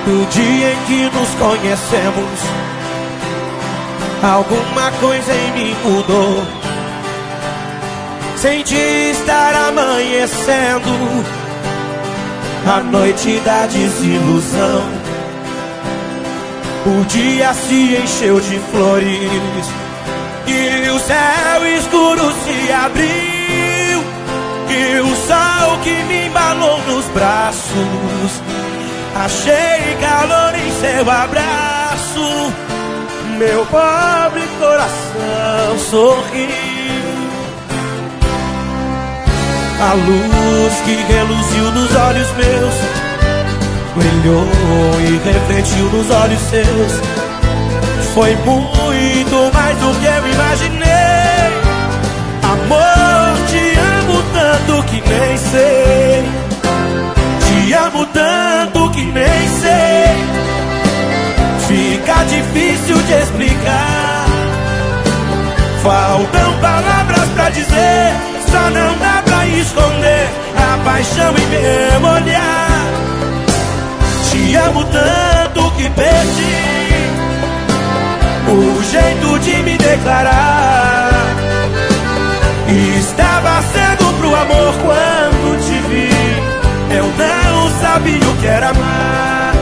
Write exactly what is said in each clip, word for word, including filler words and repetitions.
do dia em que nos conhecemos, alguma coisa em mim mudou. Senti estar amanhecendo a noite da desilusão. O dia se encheu de flores e o céu escuro se abriu, e o sol que me embalou nos braços, achei calor em seu abraço. Meu pobre coração sorriu. A luz que reluziu nos olhos meus brilhou e refletiu nos olhos seus. Foi muito mais do que eu imaginei. Amor, te amo tanto que nem sei. Te amo tanto que nem sei. Fica difícil de explicar. Faltam palavras pra dizer, só não dá pra esconder a paixão em meu olhar. Te amo tanto que perdi o jeito de me declarar. Estava cego pro amor quando te vi. Eu não sabia o que era amar.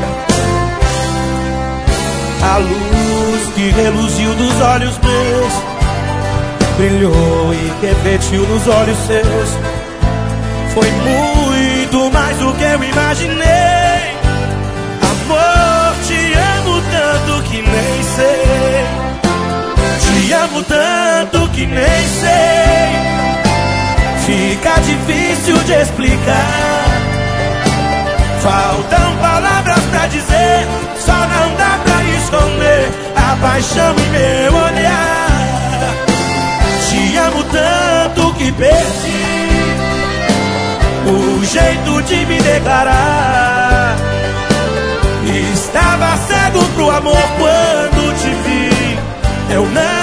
A luz que reluziu dos olhos meus brilhou e refletiu nos olhos seus. Foi muito mais do que eu imaginei. Amor, te amo tanto que nem sei. Te amo tanto que nem sei. Fica difícil de explicar. Faltam palavras pra dizer, só não dá pra esconder a paixão em meu olhar. Te amo tanto que perdi o jeito de me declarar. Estava cego pro amor quando te vi. Eu não